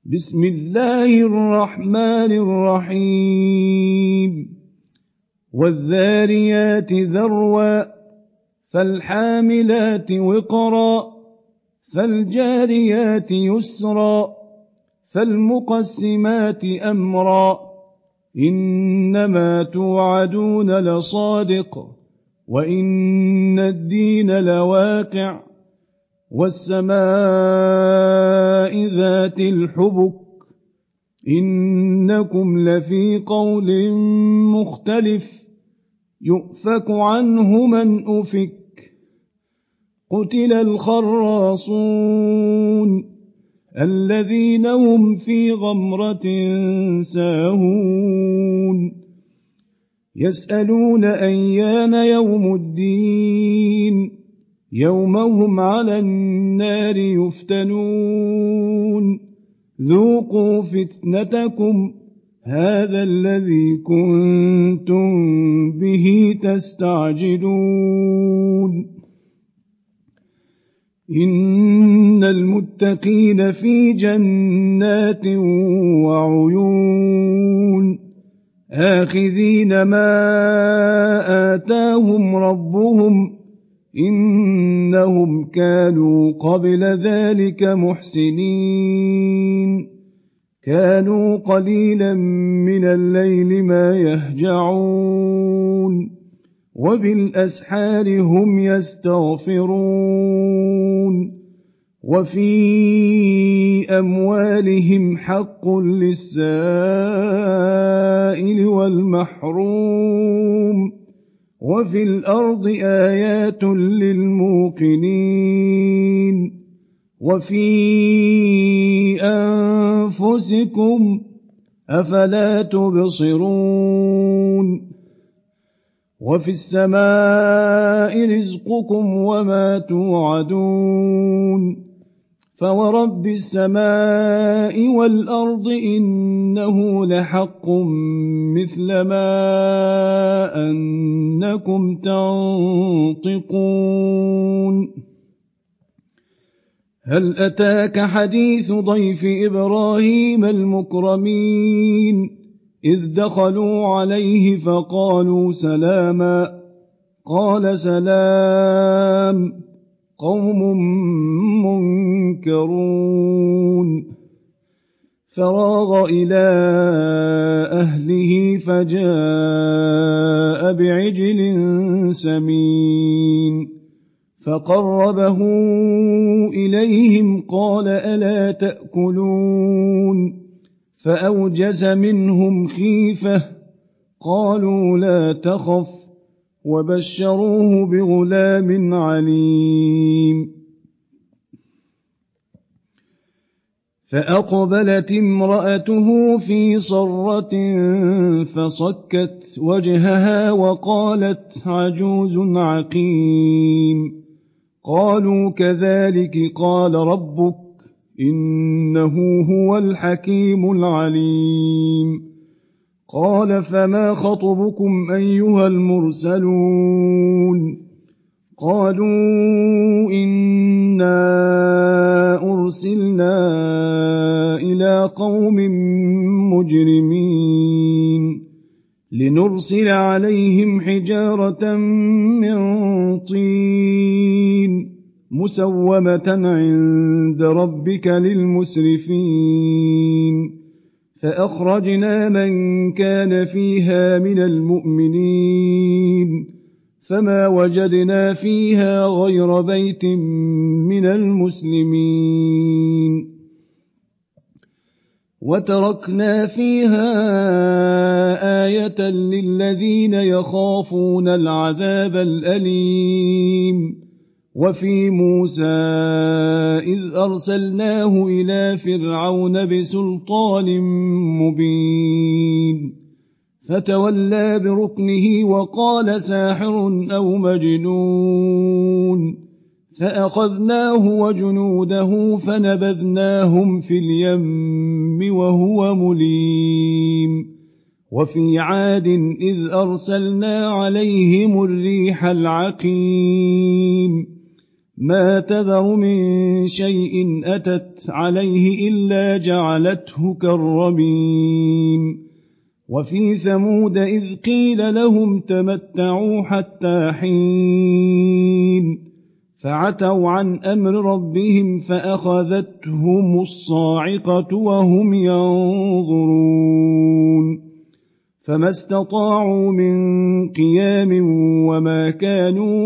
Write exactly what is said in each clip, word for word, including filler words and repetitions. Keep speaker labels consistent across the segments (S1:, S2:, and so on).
S1: بسم الله الرحمن الرحيم والذاريات ذروا فالحاملات وقرا فالجاريات يسرا فالمقسمات أمرا إنما توعدون لصادق وإن الدين لواقع والسماء ذات الحبك إنكم لفي قول مختلف يؤفك عنه من أفك قتل الخراصون الذين هم في غمرة ساهون يسألون أيان يوم الدين يوم هم على النار يفتنون ذوقوا فتنتكم هذا الذي كنتم به تستعجلون إن المتقين في جنات وعيون آخذين ما آتاهم ربهم إنهم كانوا قبل ذلك محسنين كانوا قليلا من الليل ما يهجعون وبالأسحار هم يستغفرون وفي أموالهم حق للسائل والمحروم وفي الأرض آيات للموقنين وفي أنفسكم أفلا تبصرون وفي السماء رزقكم وما توعدون فورب السماء والأرض إنه لحق مثل ما أنكم تنطقون هل أتاك حديث ضيف إبراهيم المكرمين إذ دخلوا عليه فقالوا سلاما قال سلام قوم منكرون فراغ إلى أهله فجاء بعجل سمين فقربه إليهم قال ألا تأكلون فأوجس منهم خيفة قالوا لا تخف وبشروه بغلام عليم فأقبلت امرأته في صرة فصكت وجهها وقالت عجوز عقيم قالوا كذلك قال ربك إنه هو الحكيم العليم قال فما خطبكم أيها المرسلون قالوا إنا أرسلنا إلى قوم مجرمين لنرسل عليهم حجارة من طين مسومة عند ربك للمسرفين فأخرجنا من كان فيها من المؤمنين فما وجدنا فيها غير بيت من المسلمين وتركنا فيها آية للذين يخافون العذاب الأليم وفي موسى إذ أرسلناه إلى فرعون بسلطان مبين فتولى بركنه وقال ساحر أو مجنون فأخذناه وجنوده فنبذناهم في اليم وهو مليم وفي عاد إذ أرسلنا عليهم الريح العقيم ما تذر من شيء أتت عليه إلا جعلته كالرميم وفي ثمود إذ قيل لهم تمتعوا حتى حين فعتوا عن أمر ربهم فأخذتهم الصاعقة وهم ينظرون فما استطاعوا من قيام وما كانوا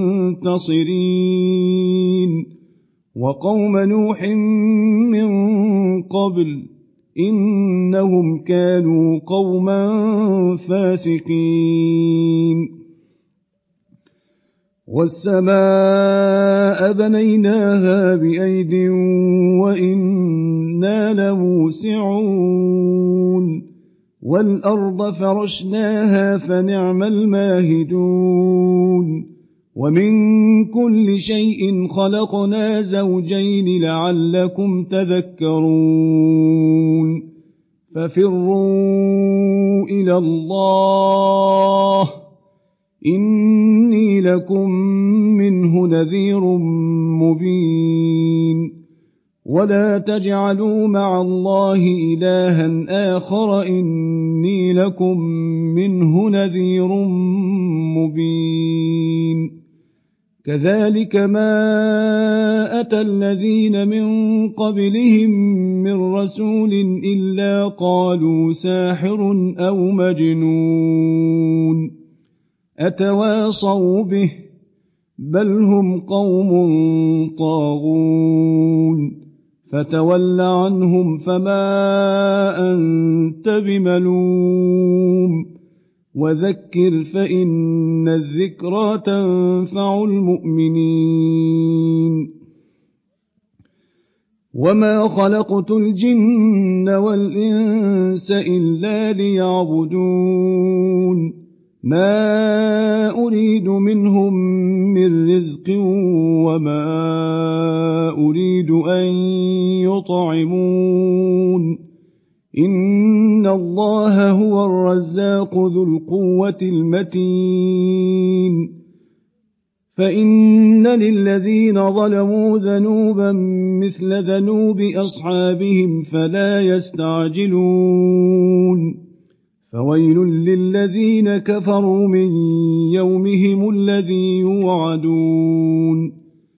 S1: منتصرين وقوم نوح من قبل إنهم كانوا قوما فاسقين والسماء بنيناها بأيد وإنا لموسعون والأرض فرشناها فنعم الماهدون ومن كل شيء خلقنا زوجين لعلكم تذكرون ففروا إلى الله إني لكم منه نذير مبين ولا تجعلوا مع الله إلها آخر إني لكم منه نذير مبين كذلك ما أتى الذين من قبلهم من رسول إلا قالوا ساحر أو مجنون أتواصوا به بل هم قوم طاغون فتول عنهم فما أنت بملوم وذكر فإن الذكرى تنفع المؤمنين وما خلقت الجن والإنس إلا ليعبدون ما أريد منهم من رزق وما أريد أن يطعمون إن الله هو الرزاق ذو القوة المتين فإن للذين ظلموا ذنوبا مثل ذنوب أصحابهم فلا يستعجلون فويل للذين كفروا من يومهم الذي يوعدون